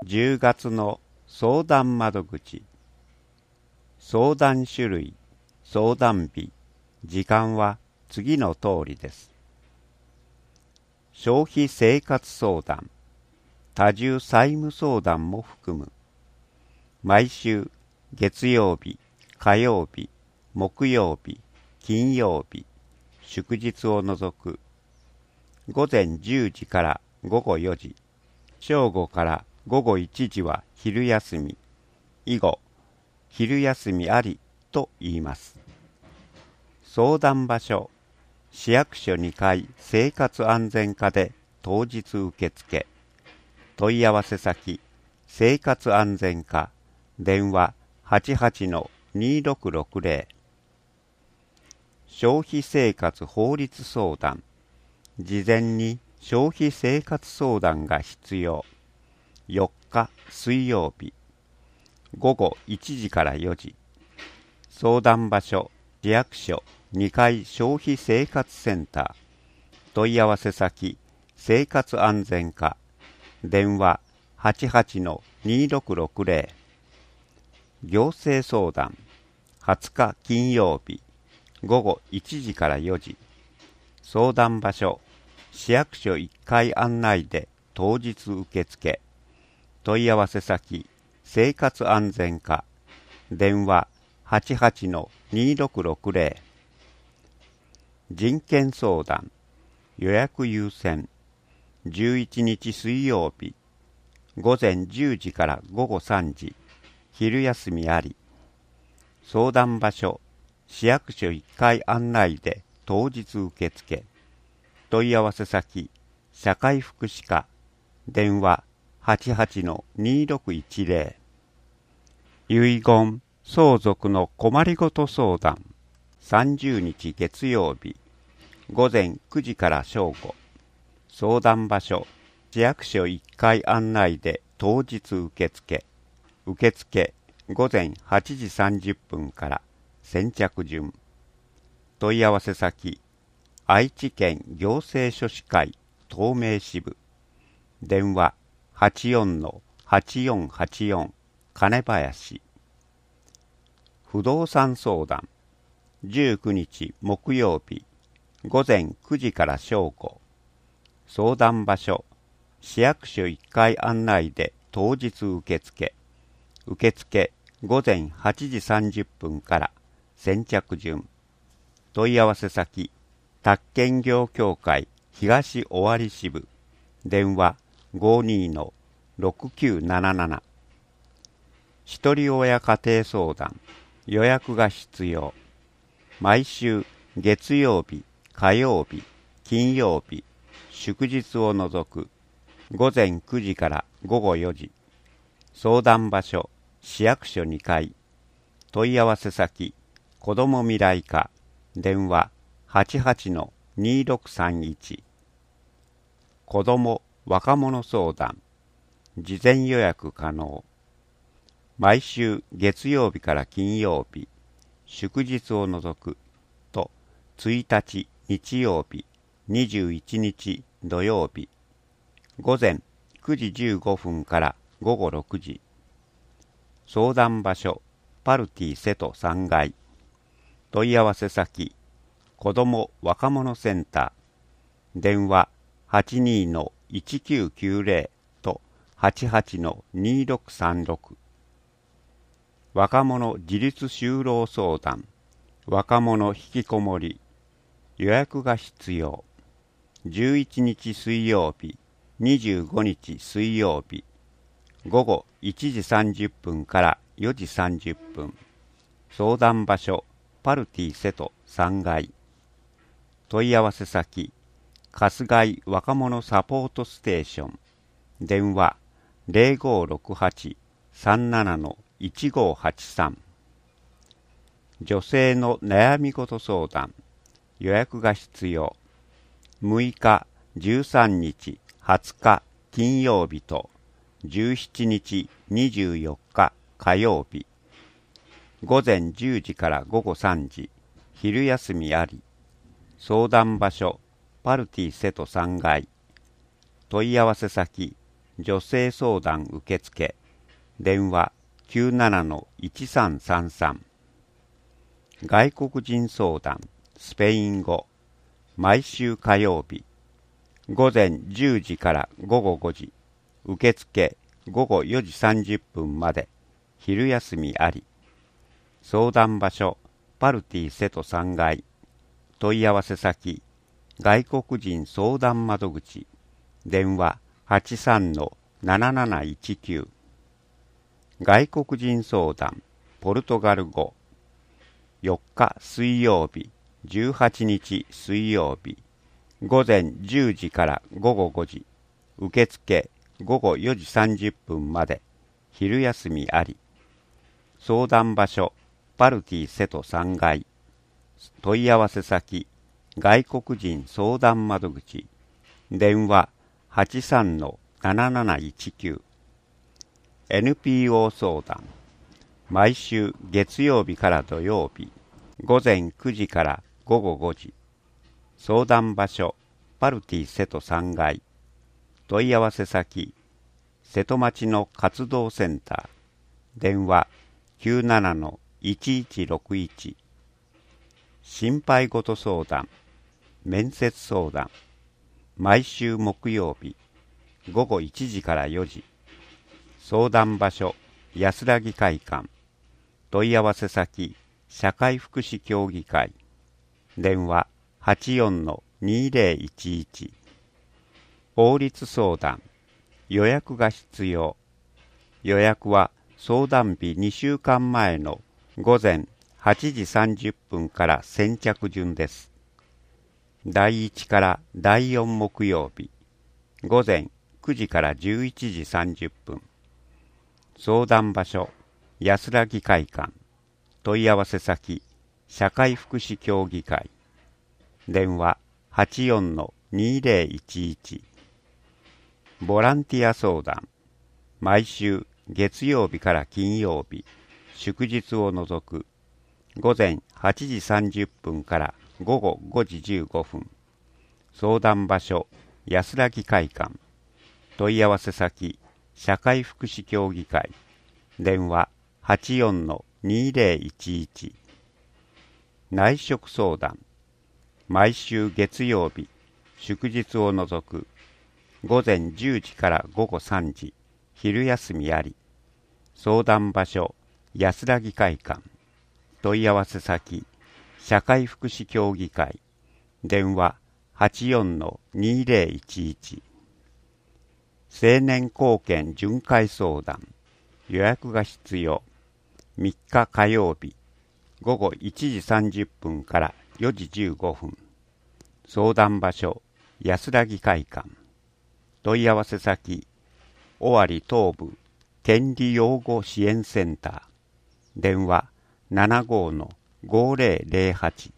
10月の相談窓口。相談種類、相談日、時間は次の通りです。消費生活相談、多重債務相談も含む。毎週月曜日、火曜日、木曜日、金曜日、祝日を除く。午前10時から午後4時、正午から午後1時は昼休み。以後、昼休みありと言います。相談場所、市役所2階生活安全課で当日受付。問い合わせ先、生活安全課、電話88-2660。消費生活法律相談。事前に消費生活相談が必要。4日水曜日。午後1時から4時。相談場所、市役所2階消費生活センター。問い合わせ先、生活安全課。電話88-2660。行政相談。20日金曜日。午後1時から4時。相談場所、市役所1階案内で当日受付。問い合わせ先、生活安全課。電話88-2660。人権相談。予約優先。11日水曜日。午前10時から午後3時。昼休みあり。相談場所、市役所1階案内で当日受付。問い合わせ先、社会福祉課。電話88-2610。遺言、相続の困りごと相談。30日月曜日。午前9時から正午。相談場所、市役所1階案内で当日受付。受付、午前8時30分から先着順。問い合わせ先、愛知県行政書士会東名支部。電話84-8484金林。不動産相談。19日木曜日。午前9時から正午。相談場所、市役所1階案内で当日受付。受付、午前8時30分から先着順。問い合わせ先、宅建業協会東尾張支部。電話52-6977。ひとり親家庭相談。予約が必要。毎週月曜日、火曜日、金曜日、祝日を除く。午前9時から午後4時。相談場所、市役所2階。問い合わせ先、子ども未来課。電話88-2631。子ども・若者相談。事前予約可能。毎週月曜日から金曜日、祝日を除くと1日日曜日、21日土曜日。午前9時15分から午後6時。相談場所、パルティ瀬戸3階。問い合わせ先、子ども若者センター。電話82-1990と88-2636。若者自立就労相談。若者引きこもり。予約が必要。11日水曜日、25日水曜日。午後1時30分から4時30分。相談場所、パルティ瀬戸3階。問い合わせ先、春日井若者サポートステーション。電話0568-37-1583。女性の悩み事相談。予約が必要。6日、13日、20日金曜日と17日、24日火曜日。午前10時から午後3時。昼休みあり。相談場所、パルティ瀬戸3階。問い合わせ先、 女性相談受付電話 97-1333 外国人相談スペイン語毎週火曜日午前10時から午後5時受付午後4時30分まで昼休みあり相談場所パルティ瀬戸3階問い合わせ先外国人相談窓口電話 83-7719 外国人相談ポルトガル語4日水曜日18日水曜日午前10時から午後5時受付午後4時30分まで昼休みあり相談場所パルティ瀬戸3階問い合わせ先外国人相談窓口電話 83-7719 NPO 相談毎週月曜日から土曜日午前9時から午後5時相談場所パルティ瀬戸3階問い合わせ先瀬戸町の活動センター電話 97-1161 心配事相談面接相談毎週木曜日午後1時から4時相談場所安らぎ会館問い合わせ先社会福祉協議会電話 84-2011 法律相談予約が必要予約は相談日2週間前の午前8時30分から先着順です第1から第4木曜日午前9時から11時30分相談場所安らぎ会館問い合わせ先社会福祉協議会電話 84-2011 ボランティア相談毎週月曜日から金曜日祝日を除く午前8時30分から午後5時15分相談場所安らぎ会館問い合わせ先社会福祉協議会電話 84-2011 内職相談毎週月曜日祝日を除く午前10時から午後3時昼休みあり相談場所安らぎ会館問い合わせ先社会福祉協議会電話 84-2011 青年貢献巡回相談予約が必要3日火曜日午後1時30分から4時15分相談場所安らぎ会館問い合わせ先尾張東部権利擁護支援センター電話 75-5008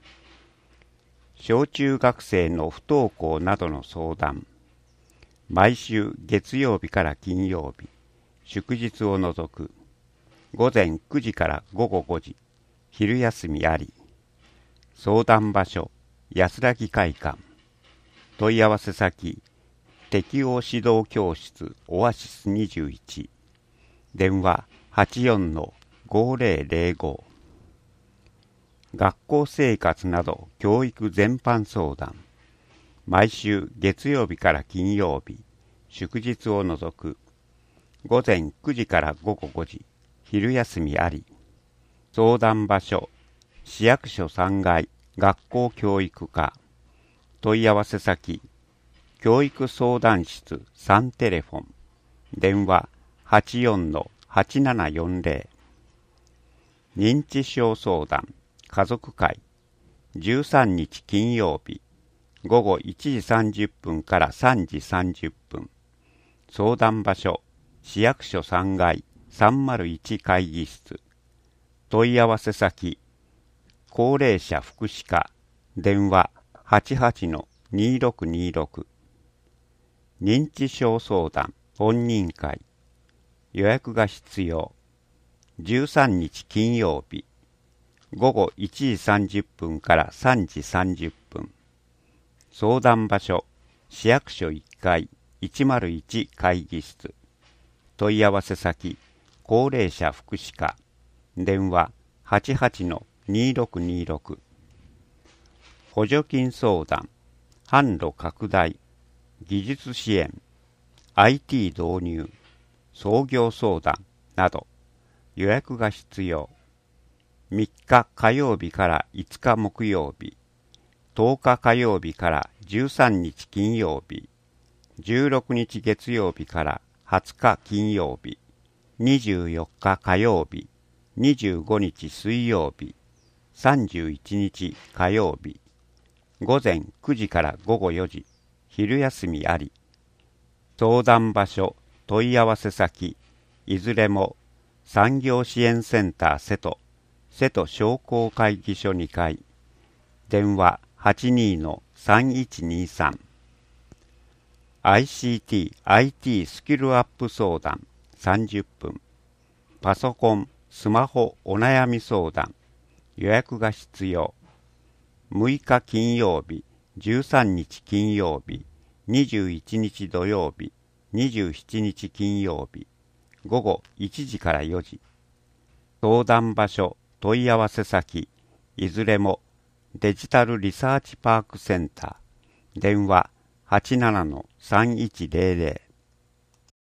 小中学生の不登校などの相談毎週月曜日から金曜日祝日を除く午前9時から午後5時昼休みあり相談場所安らぎ会館問い合わせ先適応指導教室オアシス21電話 84-5005 学校生活など教育全般相談毎週月曜日から金曜日祝日を除く午前9時から午後5時昼休みあり相談場所市役所3階学校教育課問い合わせ先教育相談室3テレフォン電話 84-8740 認知症相談家族会13日金曜日午後1時30分から3時30分相談場所市役所3階301会議室問い合わせ先高齢者福祉課電話 88-2626 認知症相談本人会予約が必要13日金曜日午後1時30分から3時30分相談場所市役所1階 101会議室。問い合わせ先、高齢者福祉課。電話88-2626。補助金相談、販路拡大、技術支援、IT 導入、創業相談など予約が必要。3日火曜日から5日木曜日、10日火曜日から13日金曜日、16日月曜日から20日金曜日、24日火曜日、25日水曜日、31日火曜日、午前9時から午後4時、昼休みあり。相談場所、問い合わせ先、いずれも産業支援センター瀬戸商工会議所2階。電話82-3123。ICT、IT スキルアップ相談30分。パソコン、スマホお悩み相談。予約が必要。6日金曜日、13日金曜日、21日土曜日、27日金曜日、午後1時から4時。相談場所、問い合わせ先、いずれもデジタルリサーチパークセンター。電話87-3100。